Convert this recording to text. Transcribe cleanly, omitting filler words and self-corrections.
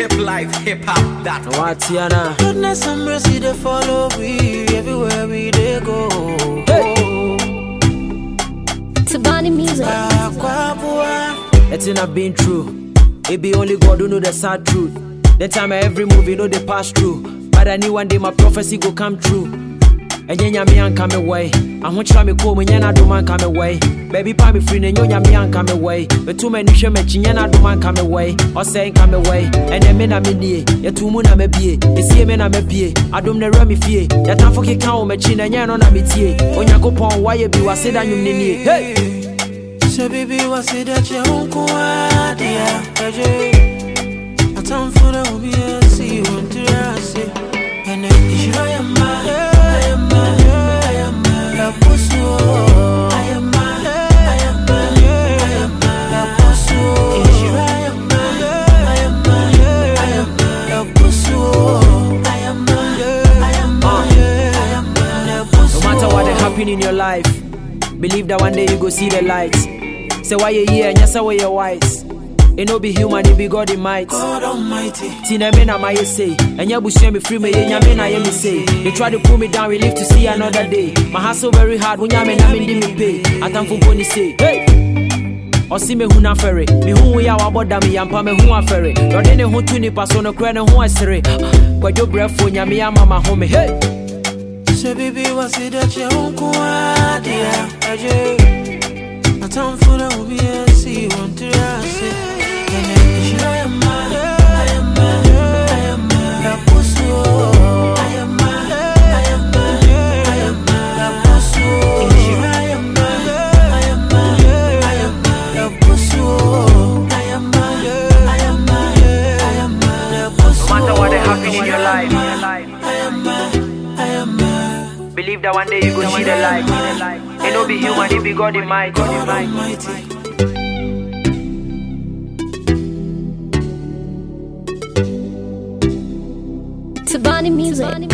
Hip life, hip hop, that What's Yana? Goodness and mercy they follow me everywhere we they go. Tabani music. It's not been true. It be only God who know the sad truth. The time every movie know they pass through. But I knew one day my prophecy go come true. And then me and come away. I want try me call me and do man come away. Baby pa me free and you me and come away. But too many shame me and do man come away. Or saying come away. And then me na me nie. Ya tu mu na me bie. E see me na me bie. Adom na ra me fie. Ya tan fo keka o me chi na nya no na me tie. Onyankopon why bi wa se da nwum ne nie. Hey. So baby wa se da che honko adia. I time for the we see you want to say. And then is I am in your life, believe that one day you go see the light. Say why you here and yes why you wise. It no be human, it be God in might. God Almighty. Tina me na my say, and ya bush me free me ya me na me say. They try to pull me down, we live to see another day. My hustle very hard when ya me na me pay. Atam for boni say, hey. O si me hu na fere, me hu ya wa boda me yampa me hu afere. Your dene hu tu ni paso no kra ne hu asere. Kwajo brefo nya me ya mama home, hey. So baby, what's it that you won't go out there? I time for the movie and see you want to say. And then is I am mad, I am mad, I am mad. I push you, I am mad, I am mad, I am mad. I push you, I am mad, I am mad, I am mad. I push you, I am mad, I am mad, I am mad. I push you. No matter what happen in your life, I am mad, I am mad. Believe that one day you go see the light. It no be human, it be God in might. God Almighty. Tabani music.